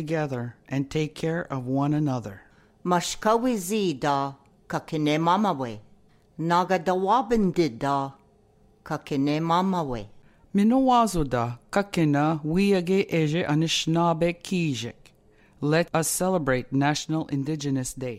together and take care of one another. Mashkawizi da kakine mamawe. Nagadawabindi da kakine mamawe. Minawazo da kakina wiage eje Anishinaabe kijik. Let us celebrate National Indigenous Day.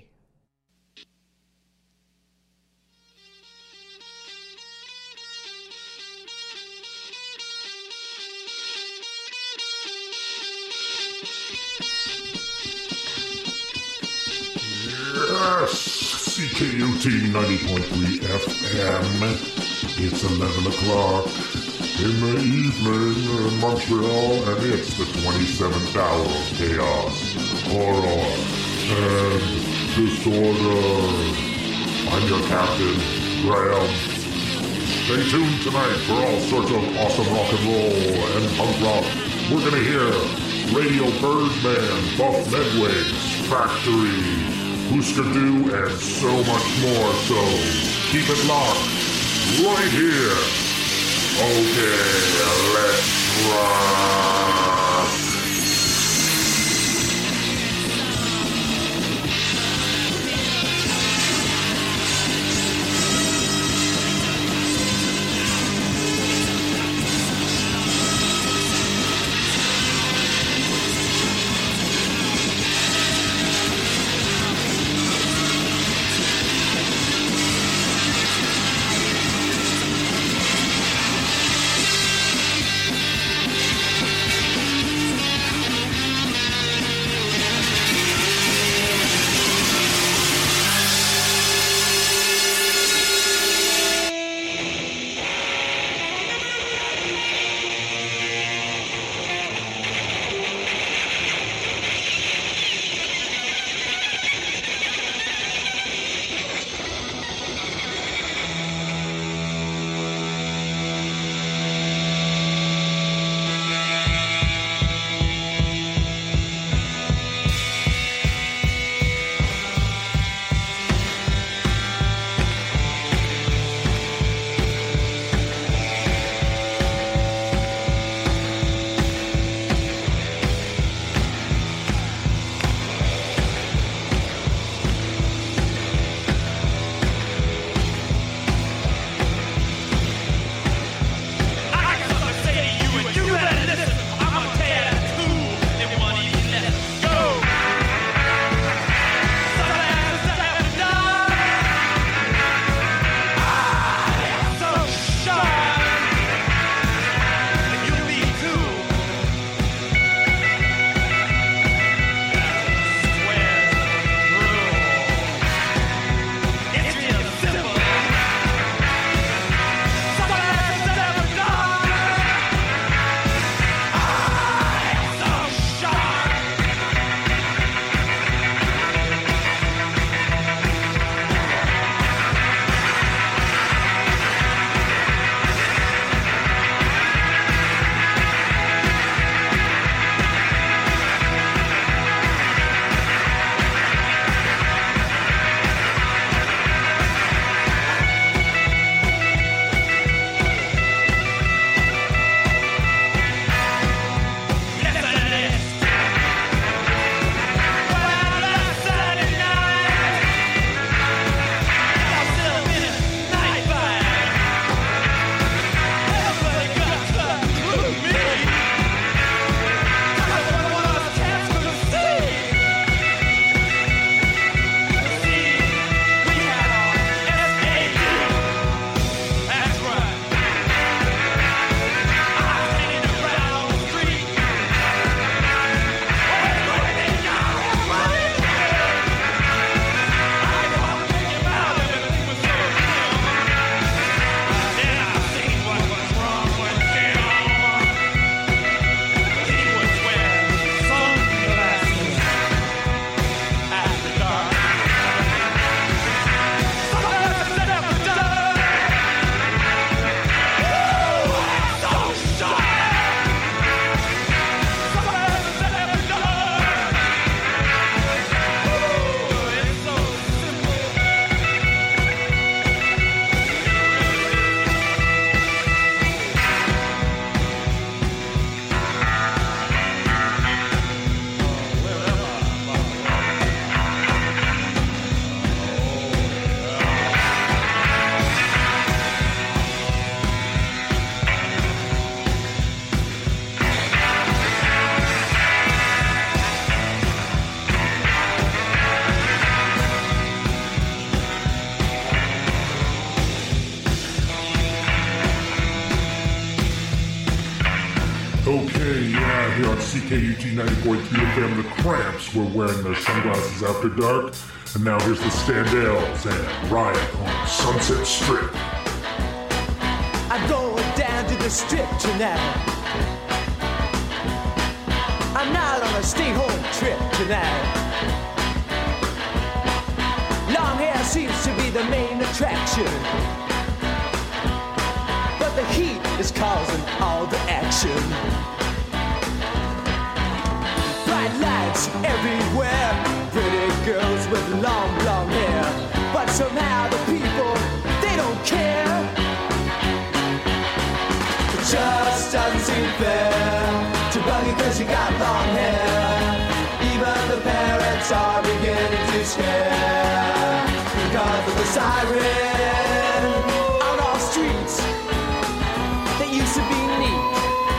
Yes! CKUT 90.3 FM. It's 11 o'clock in the evening in Montreal, and it's the 27th hour of chaos, horror, and disorder. I'm your captain, Graham. Stay tuned tonight for all sorts of awesome rock and roll and punk rock. We're gonna hear Radio Birdman, Buff Medwigs, Factory, Husker Du, and so much more, so keep it locked right here. Okay, let's rock. Yeah, here on CKUT 90.3 FM, the Cramps were wearing their sunglasses after dark. And now here's the Standells and Riot on Sunset Strip. I'm going down to the strip tonight. I'm not on a stay-home trip tonight. Long hair seems to be the main attraction, but the heat is causing all the action. Bright lights everywhere, pretty girls with long blonde hair, but somehow the people, they don't care. It just doesn't seem fair to buggy cause you got long hair. Even the parents are beginning to scare because of the siren on our streets that used to be neat,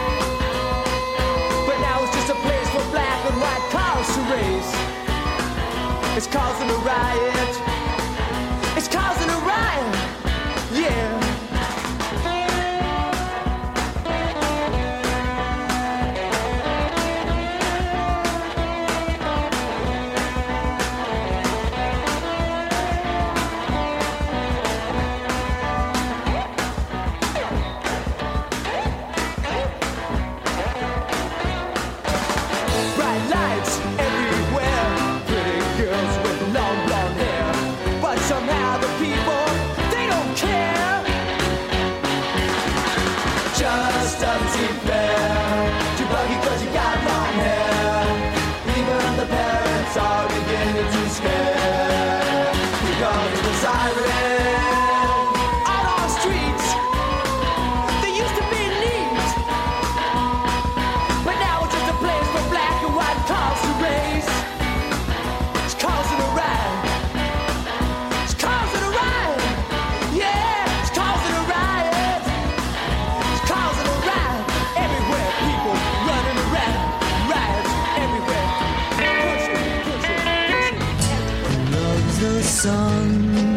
but now it's just a place for black and white cars to race. It's causing a riot. It's causing a riot. Yeah. Are beginning to scare because of the siren on our streets. They used to be neat, but now it's just a place for black and white cars to race. It's causing a riot. It's causing a riot. Yeah, it's causing a riot. It's causing a riot everywhere. People running around, riots everywhere. The sun,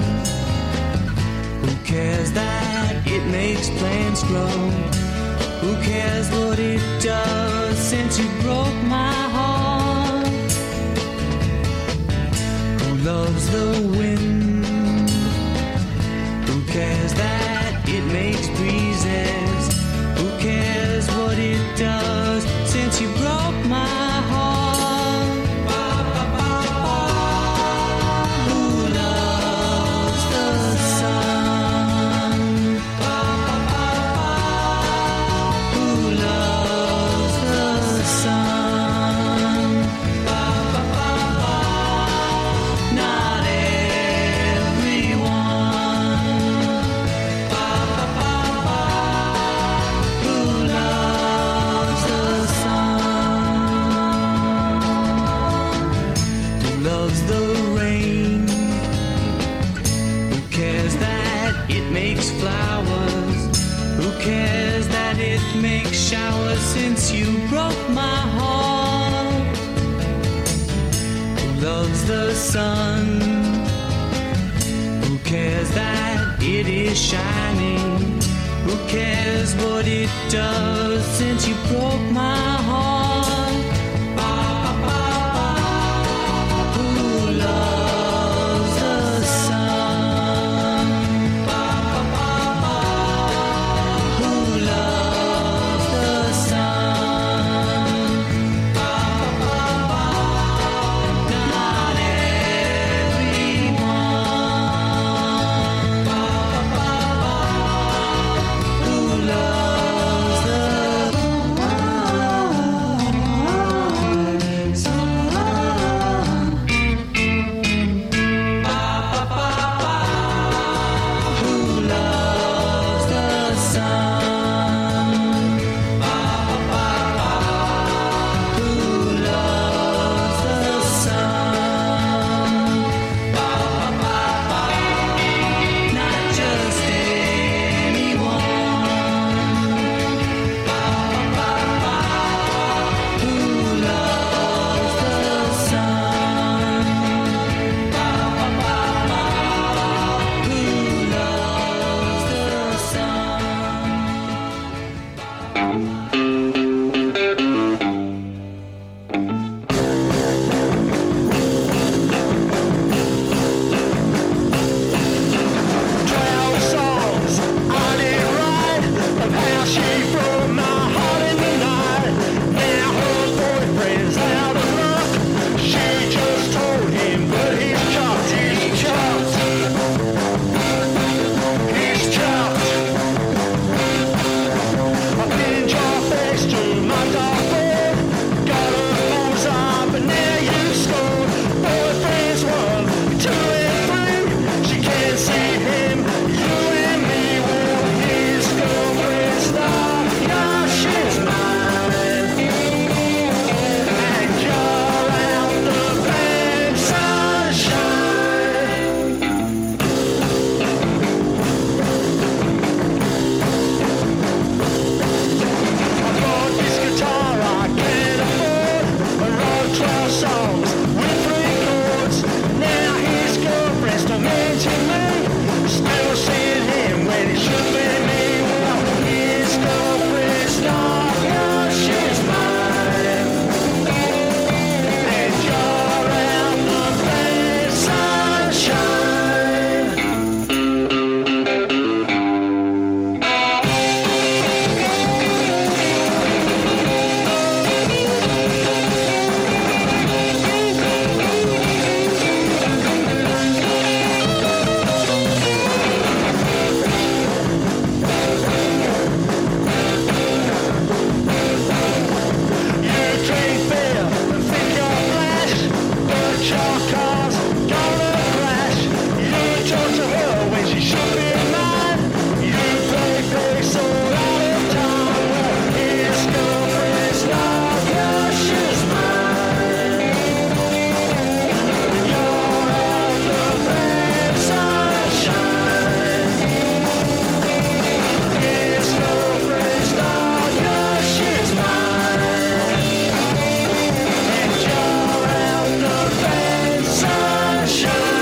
who cares that it makes plants grow? Who cares what it does since you broke my heart? Who loves the wind? Who cares that it makes breezes? Who cares what it does since you broke my heart? Since you broke my heart, who loves the sun? Who cares that it is shining? Who cares what it does since you broke my heart? Who loves the sun? Who loves the sun? Not everyone. Who loves the should be mine. You play so out of time. His girlfriend's not yours, she's mine. You're out the red sunshine. His girlfriend's not yours, she's mine. And you're out the red sunshine.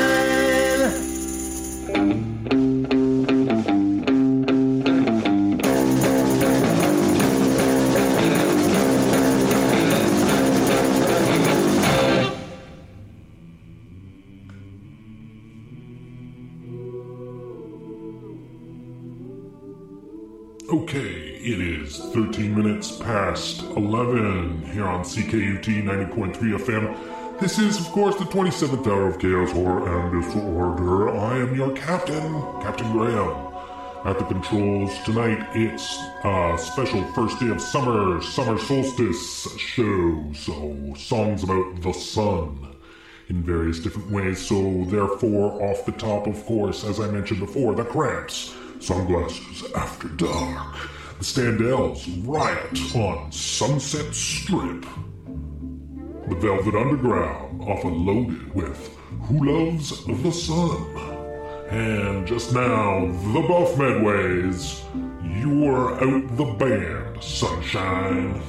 Okay, it is 13 minutes past 11 here on CKUT 90.3 FM. This is, of course, the 27th hour of Chaos, Horror, and Disorder. I am your captain, Captain Graham. At the controls tonight, it's a special first day of summer solstice show. So, songs about the sun in various different ways. So, therefore, off the top, of course, as I mentioned before, the Cramps, Sunglasses After Dark, the Standells, Riot on Sunset Strip, the Velvet Underground, often loaded with Who Loves the Sun, and just now, the Buff Medways, You're Out the Band, Sunshine.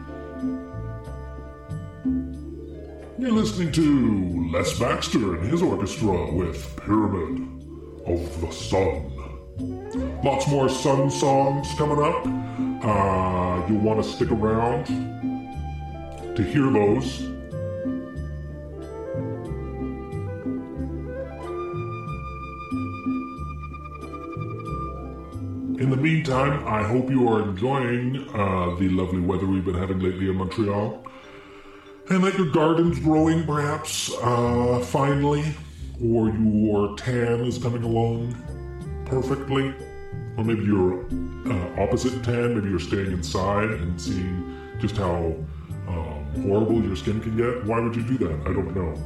You're listening to Les Baxter and his orchestra with Pyramid of the Sun. Lots more sun songs coming up. You'll want to stick around to hear those. In the meantime, I hope you are enjoying the lovely weather we've been having lately in Montreal. And that your garden's growing, perhaps, finally. Or your tan is coming along perfectly. Or maybe you're opposite tan. Maybe you're staying inside and seeing just how horrible your skin can get. Why would you do that? I don't know.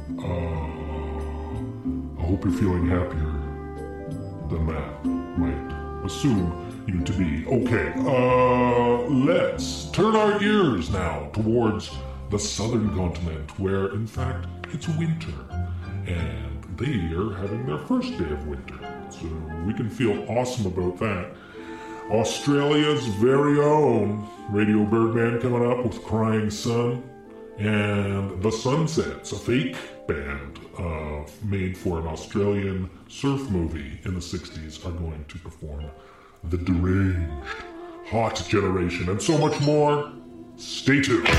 I hope you're feeling happier than that might assume you to be. Okay, let's turn our ears now towards the southern continent, where in fact it's winter, and they are having their first day of winter, so we can feel awesome about that. Australia's very own Radio Birdman coming up with Crying Sun, and The Sunsets, a fake band made for an Australian surf movie in the 60s, are going to perform The Deranged, Hot Generation, and so much more. Stay tuned.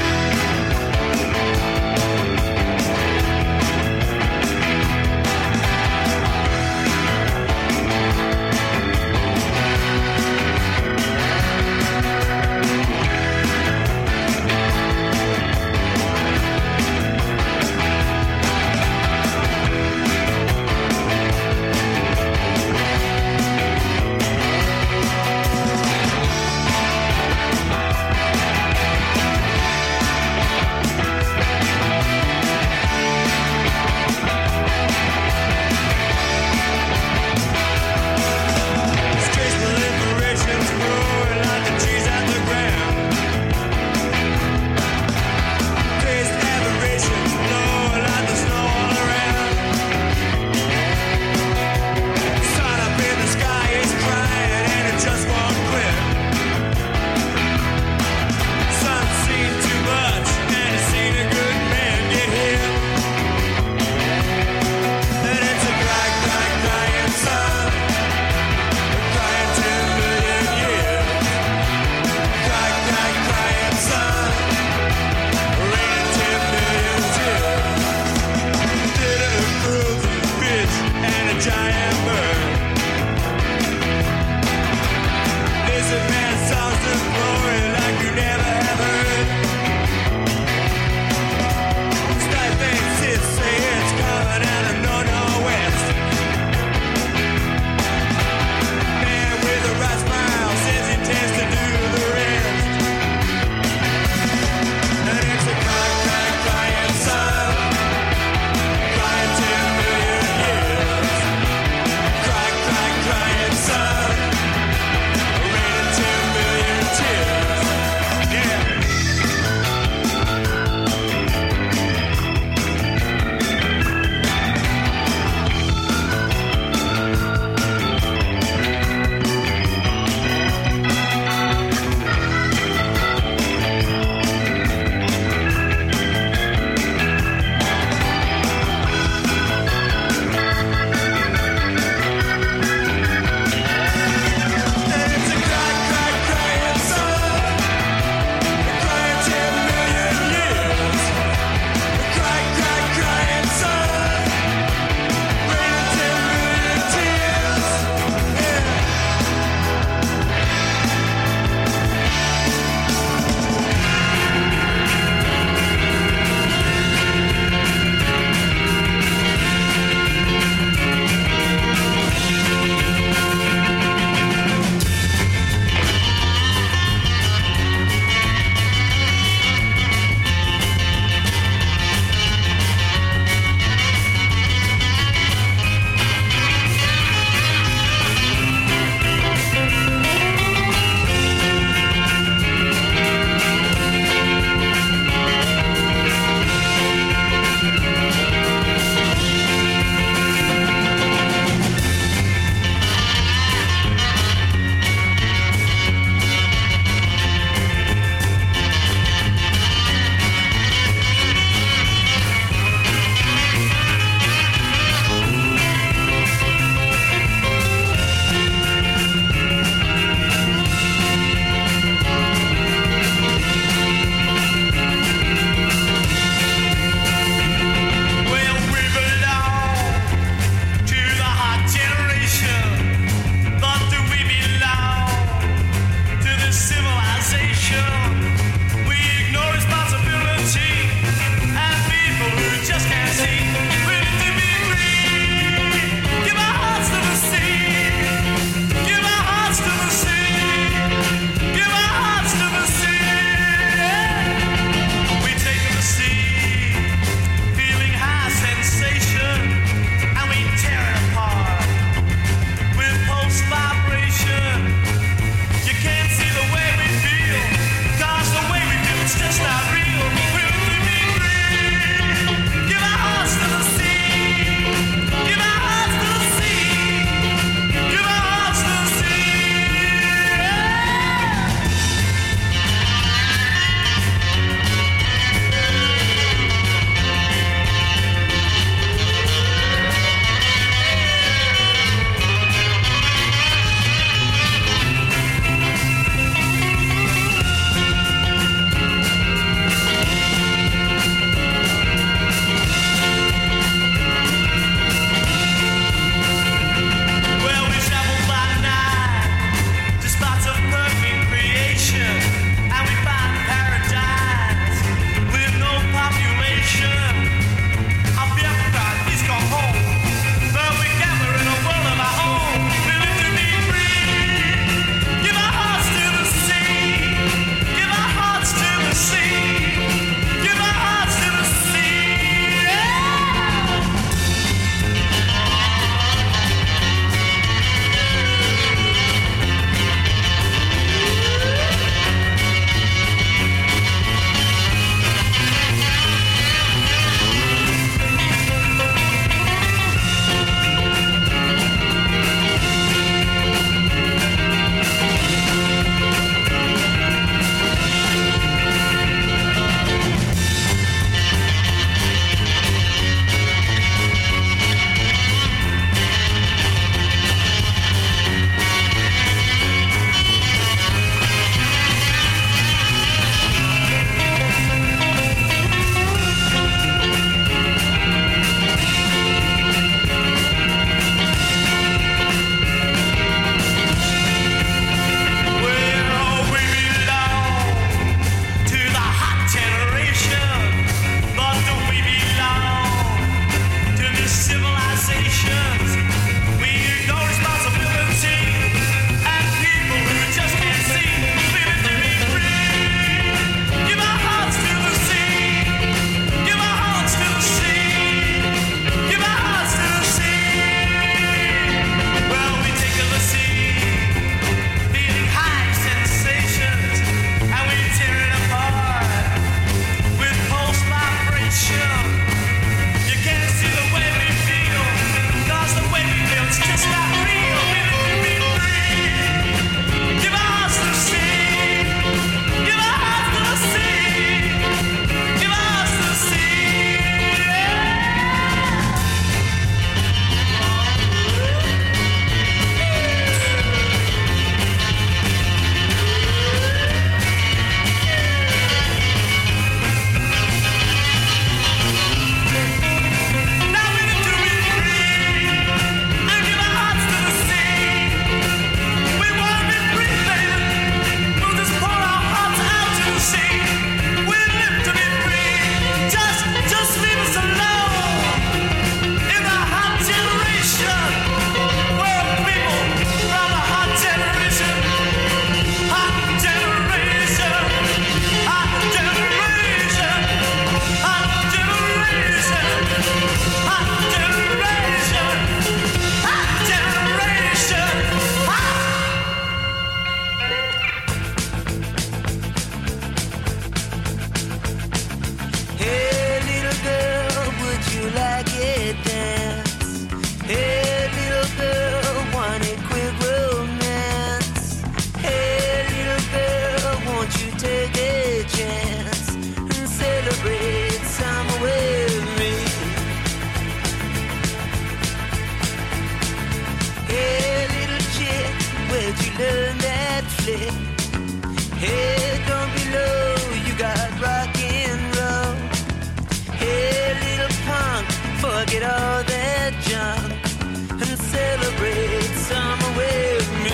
lovely. Hey, don't be low, you got rock and roll. Hey, little punk, forget all that junk and celebrate summer with me.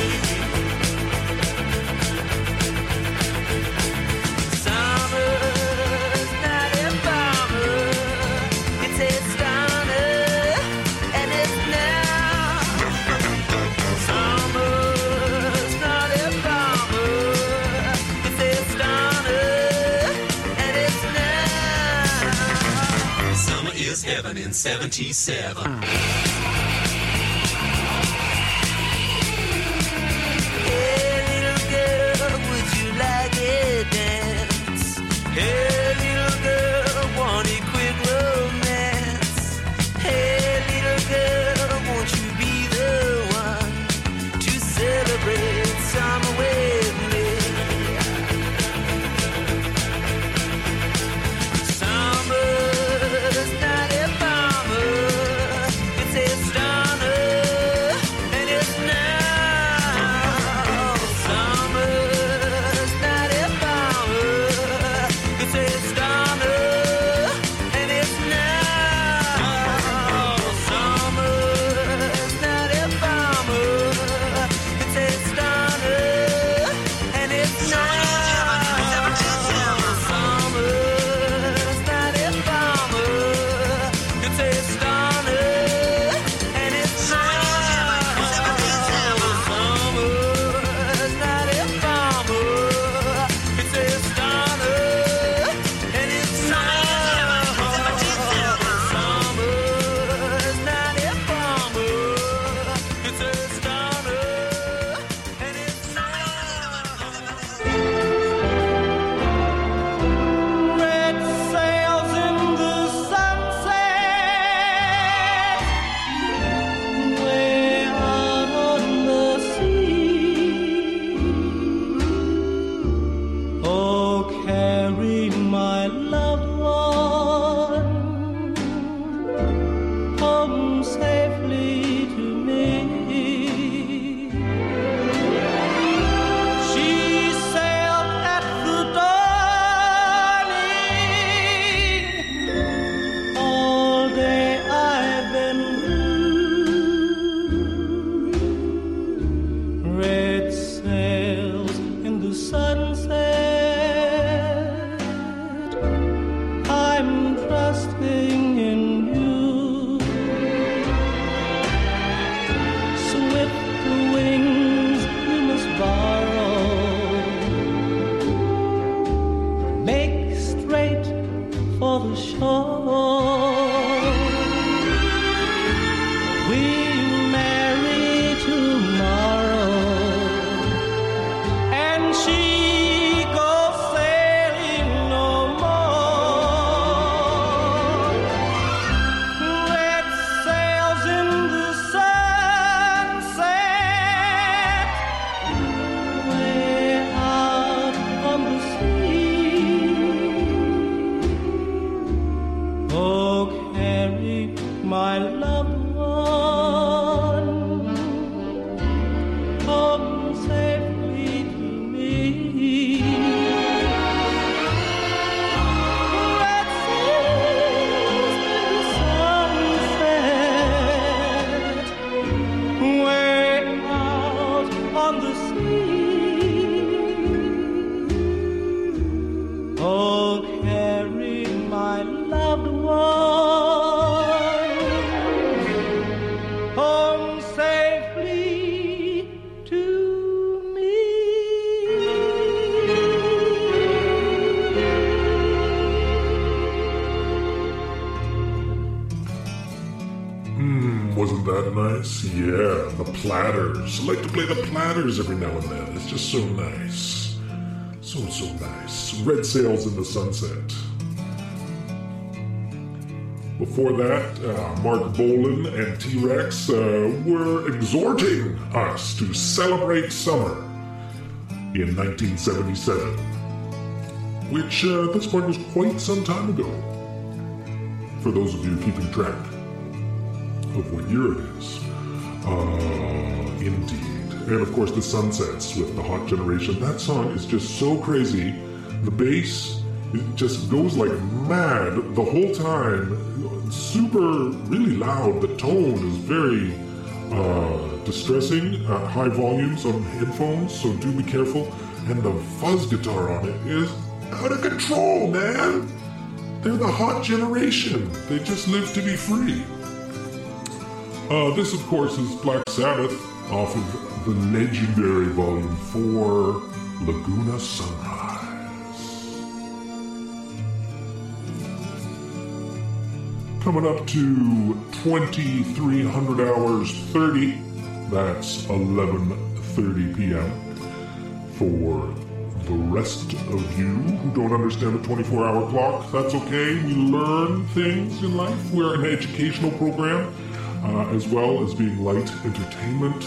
Summer's not a bomber, it's a stunner, and it's now. Summer's not a bomber, it's a stunner, and it's now. Summer is heaven in 77. Hey, little girl, want a quick romance? Hey, little girl, won't you be the one to celebrate summer with me? Summer's not a bomber, it's a stunner, and it's now. Summer's not a bomber, it's a stunner, and it's now. Summer's not a bomber, it's a stunner, and it's now. Summer's not a bomber, it's a stunner, and it's now. Summer's not a bomber, it's a stunner, and it's now. Red sails in the sunset, way out on the sea. Oh, carry my loved one home safely to me. She sailed at the dawning. All day I've been blue. Red sails in the sunset. I'm trusting in you. Swift wings you must borrow. Make straight for the shore. We'll marry tomorrow, and she goes sailing no more. Red sails in the sunset, way out on the sea. Oh, carry my loved one home safely to me. Red sails in the sunset, way out on the sea. Oh, carry my loved one home safely to me. Wasn't that nice? Yeah, the Platters. I like to play the Platters every now and then. It's just so nice. So nice. Red Sails in the Sunset. Before that, Mark Bolan and T-Rex were exhorting us to celebrate summer in 1977, which at this point was quite some time ago. For those of you keeping track of what year it is. Indeed. And of course the Sunsets with the Hot Generation. That song is just so crazy. The bass, it just goes like mad the whole time. Super, really loud. The tone is very distressing at high volumes on headphones, so do be careful. And the fuzz guitar on it is out of control, man. They're the Hot Generation. They just live to be free. This, of course, is Black Sabbath off of the legendary Volume 4, Laguna Sunrise. Coming up to 2300 hours 30, that's 11:30 p.m. For the rest of you who don't understand the 24-hour clock, that's okay. We learn things in life. We're an educational program, as well as being light entertainment.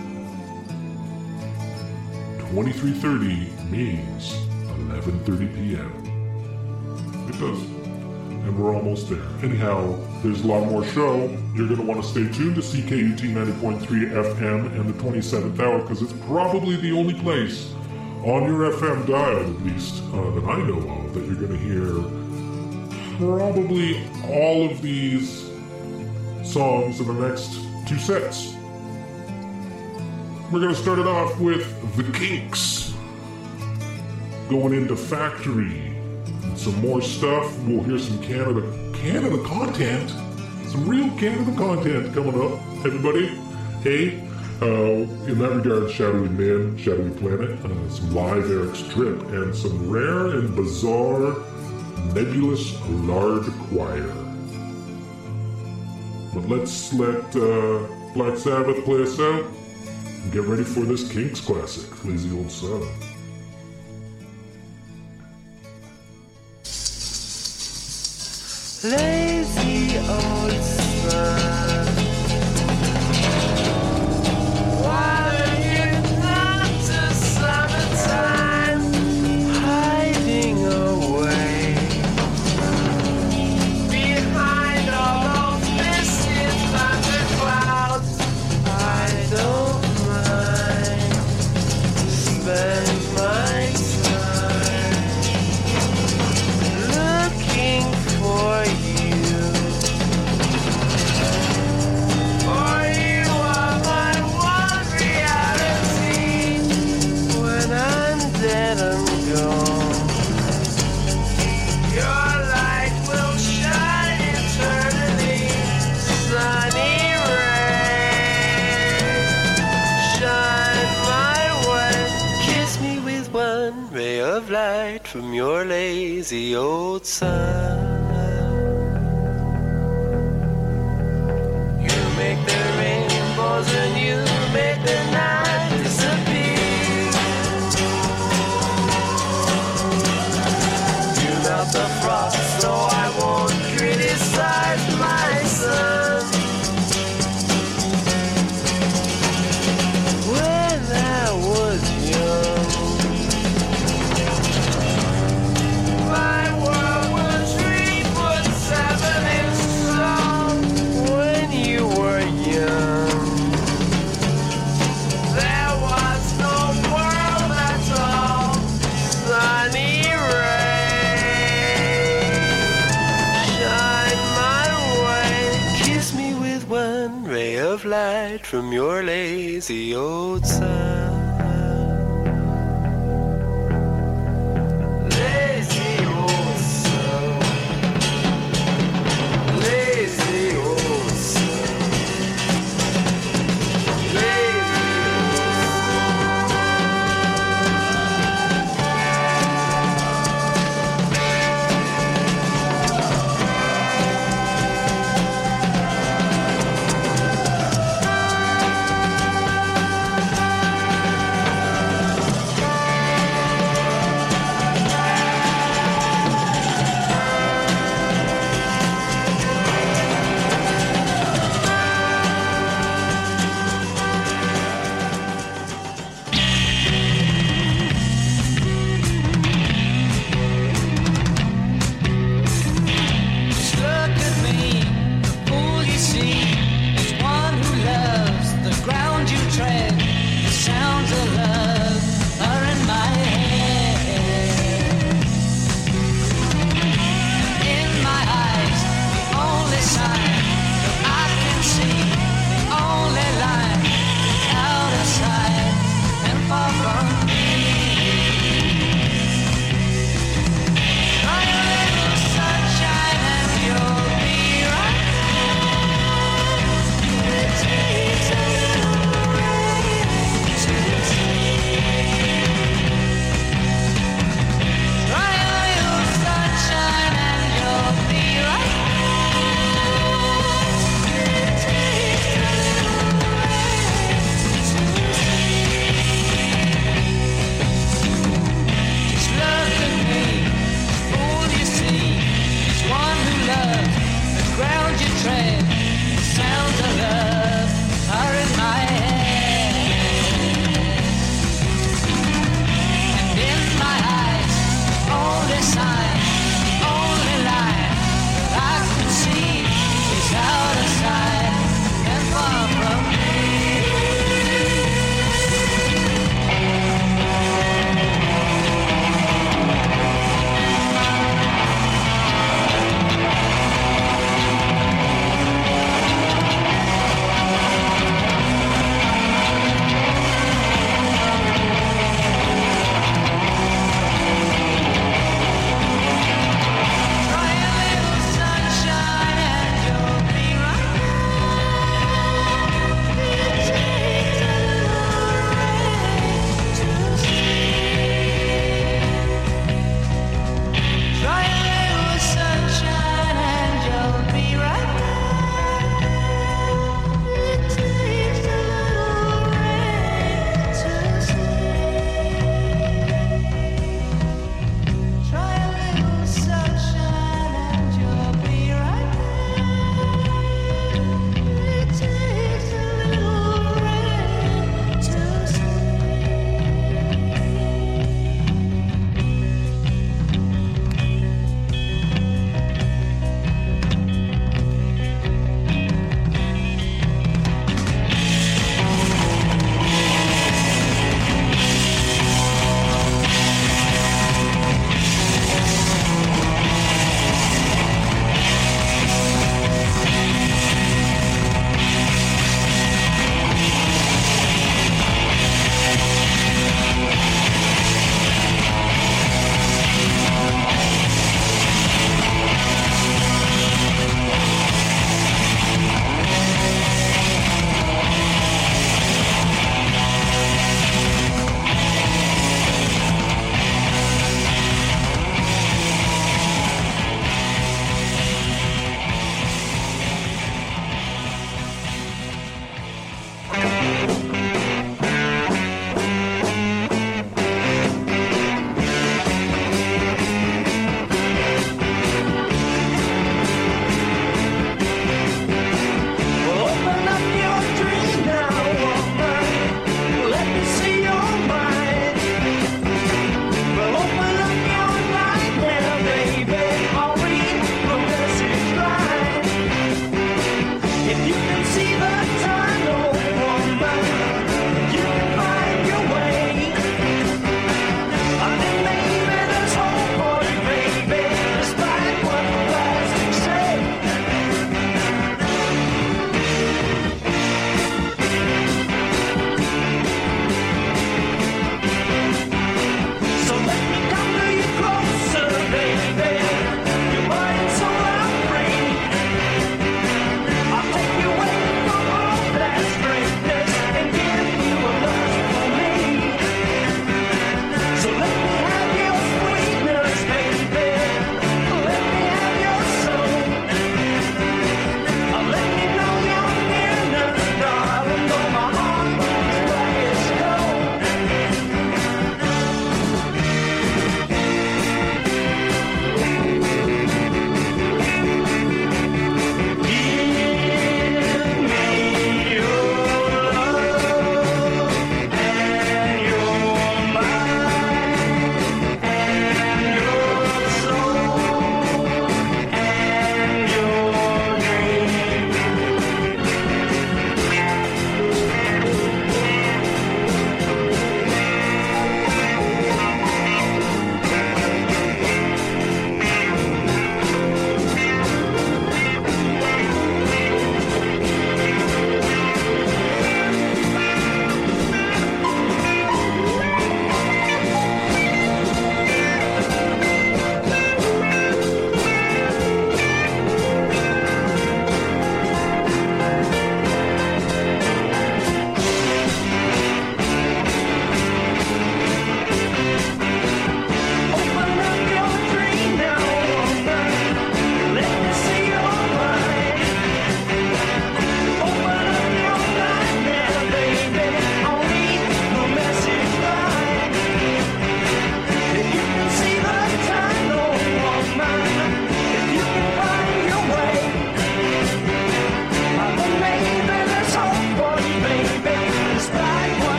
23:30 means 11:30 p.m. It does. And we're almost there. Anyhow, there's a lot more show. You're going to want to stay tuned to CKUT 90.3 FM and the 27th hour, because it's probably the only place on your FM dial, at least, that I know of, that you're going to hear probably all of these songs in the next two sets. We're going to start it off with The Kinks, going into Factory. Some more stuff. We'll hear some Canada content. Some real Canada content coming up, everybody. Hey, in that regard, Shadowy Man, Shadowy Planet, some live Eric's Trip, and some rare and bizarre Nebulous Lard Choir. But let's let Black Sabbath play us out and get ready for this Kinks classic, Lazy Old Sun. Lazy old sun, why are you not to summertime, hiding away behind all those misty thunderclouds? I don't mind spend my time looking for you. For you are my one reality. When I'm dead and gone, your light will shine eternally. Sunny rays shine my way. Kiss me with one ray of light from your lazy old sun. You make the rainbows and you make the night disappear. You melt the frost so I won't criticize my son. When I was young, my world was 3'7" tall. When you were young, there was no world at all. Sunny rays shine my way. Kiss me with one ray of light from your lazy old sun. Lazy old sun. Lazy old sun. Lazy songs of love are in my head. In my eyes, the only sign that I can see, the only line out of sight and far from me. Try a little sunshine and you'll be right. It takes a little rain to see.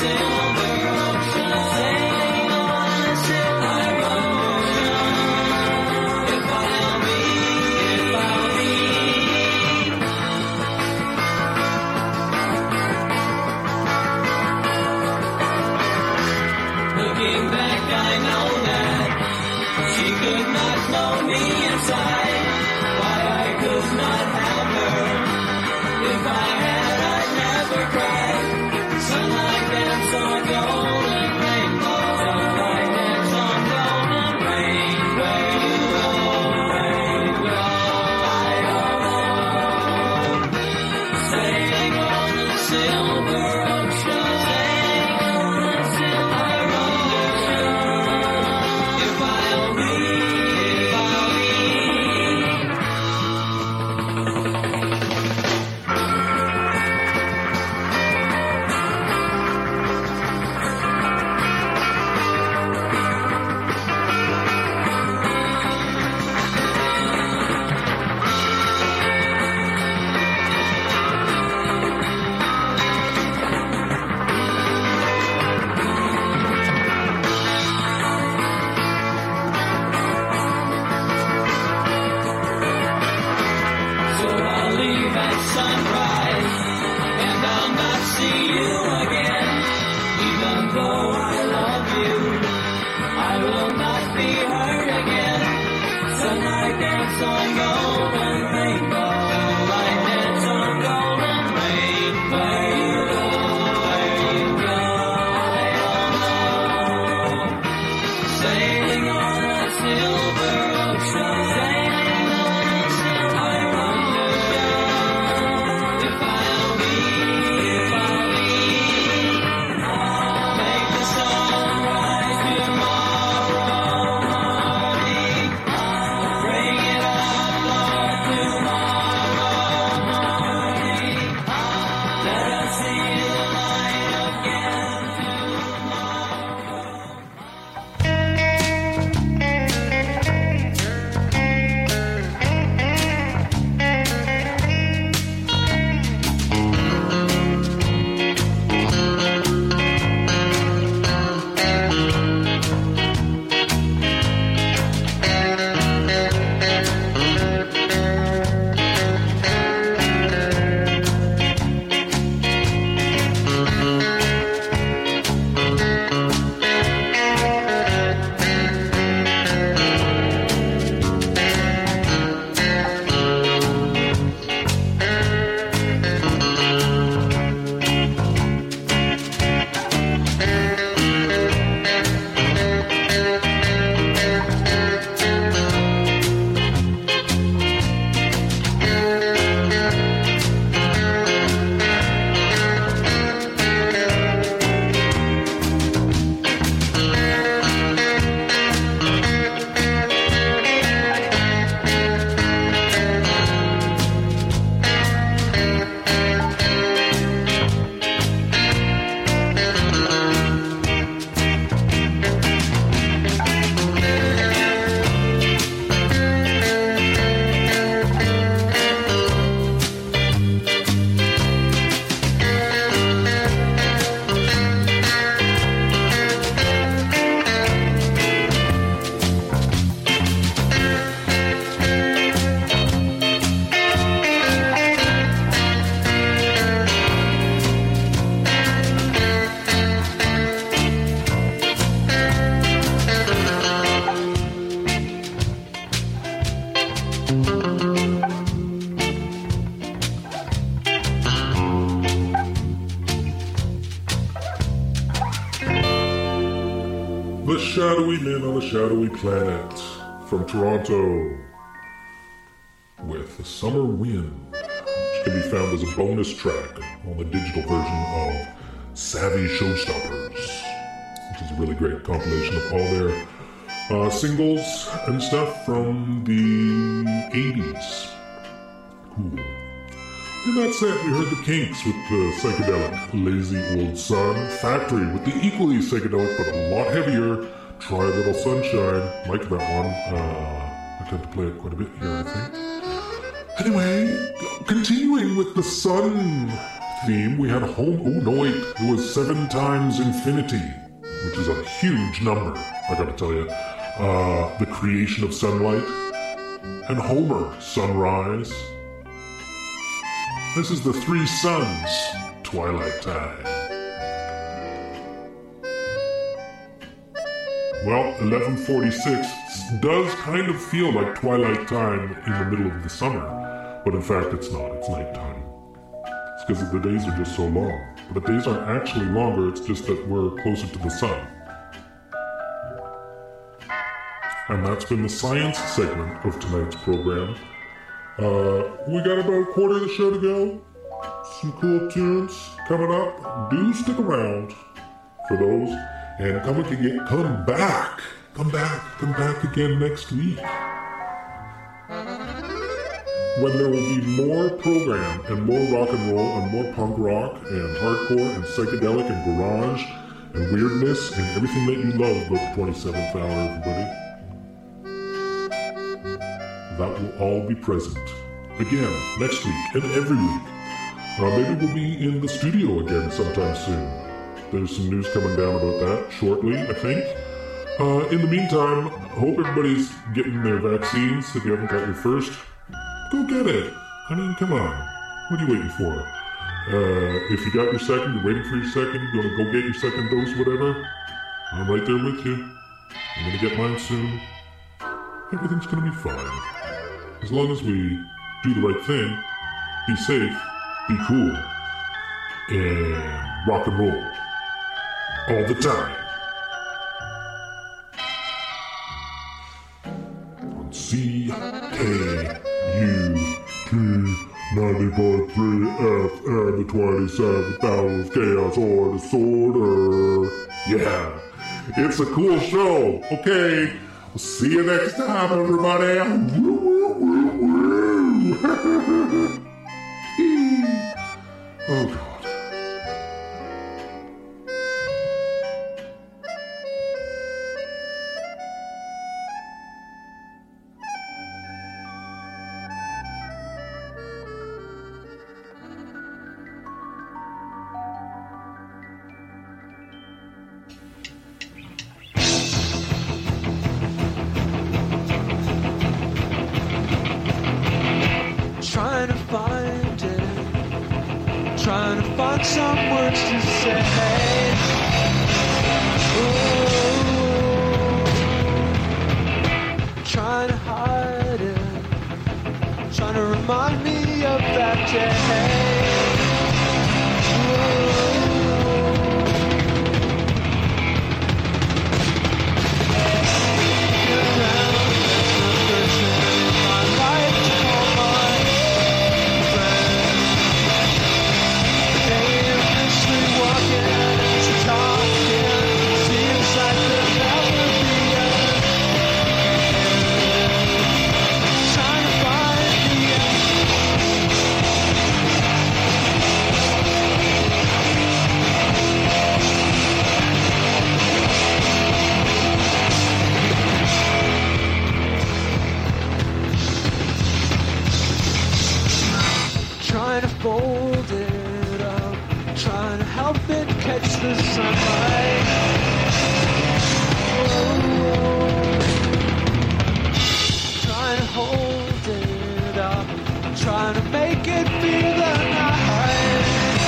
The Shadowy Men on the Shadowy Planet from Toronto with The Summer Wind, which can be found as a bonus track on the digital version of Savvy Showstoppers, which is a really great compilation of all their singles and stuff from the 80s. Cool. And that's it. We heard the Kinks with the psychedelic Lazy Old Sun, Factory with the equally psychedelic but a lot heavier Try a Little Sunshine. Like that one. I tend to play it quite a bit here, I think. Anyway, continuing with the Sun theme, we had home. Oh, no, wait. It was 7 times infinity, which is a huge number, I gotta tell you. The creation of sunlight. And Homer, sunrise. This is the 3 suns, twilight time. Well, 11:46 does kind of feel like twilight time in the middle of the summer, but in fact it's not, it's nighttime. It's because the days are just so long. But the days aren't actually longer, it's just that we're closer to the sun. And that's been the science segment of tonight's program. We got about a quarter of the show to go. Some cool tunes coming up. Do stick around for those. And come back again next week. When there will be more program and more rock and roll and more punk rock and hardcore and psychedelic and garage and weirdness and everything that you love about the 27th hour, everybody. That will all be present again next week and every week. Maybe we'll be in the studio again sometime soon. There's some news coming down about that shortly, I think. In the meantime, hope everybody's getting their vaccines. If you haven't got your first, go get it. I mean, come on. What are you waiting for? If you got your second, you're waiting for your second, you're gonna go get your second dose, whatever, I'm right there with you. I'm gonna get mine soon. Everything's gonna be fine. As long as we do the right thing, be safe, be cool, and rock and roll. All the time. On CKUT 90.3 FM, the 27th hour of chaos or disorder. Yeah, it's a cool show. Okay, we'll see you next time, everybody. Woo, woo, woo, woo. Oh, God. Some words to say. Trying to hide it, trying to remind me of that day. Catch the sunlight. Trying to hold it up, trying to make it feel the night.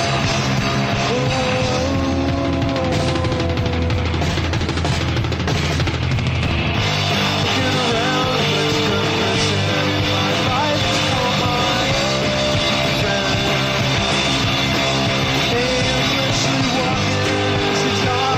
Looking around, what's the person in my life? Oh my friend. Hey, walking, she's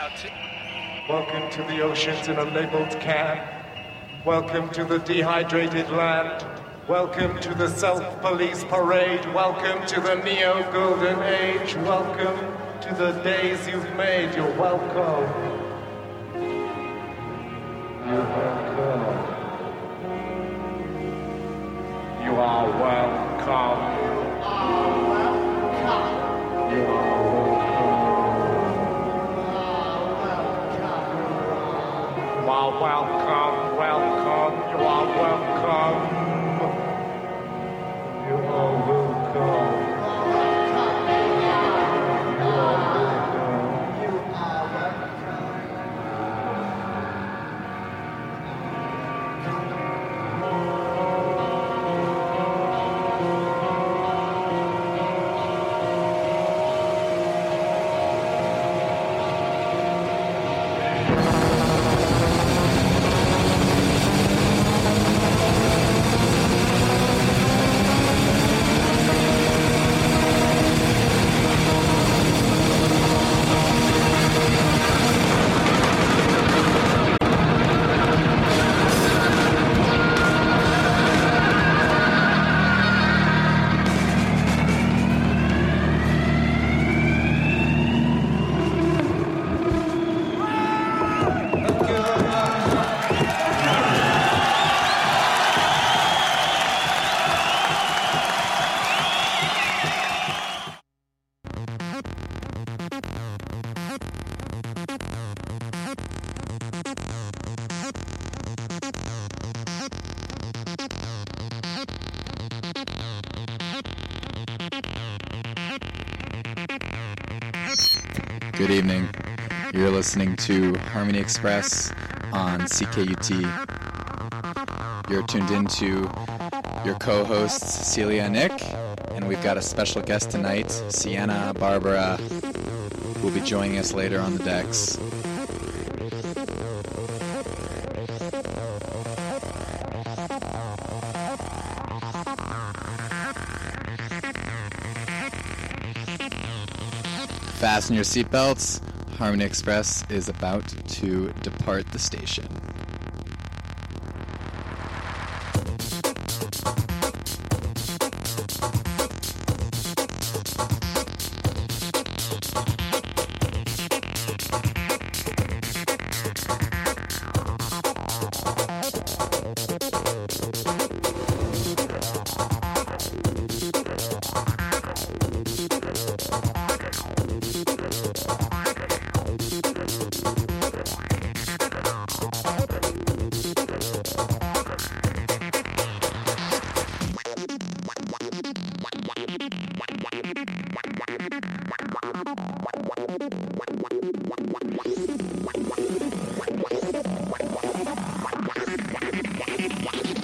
Welcome to the oceans in a labeled can. Welcome to the dehydrated land. Welcome to the self-police parade. Welcome to the neo-golden age. Welcome to the days you've made. You're welcome. You're welcome. You are welcome. You are welcome. You are welcome, welcome, you are welcome. You are welcome. You are Good evening. You're listening to Harmony Express on CKUT. You're tuned into your co-hosts, Celia and Nick, and we've got a special guest tonight, Sienna Barbara, who will be joining us later on the decks. Fasten your seatbelts. Harmony Express is about to depart the station.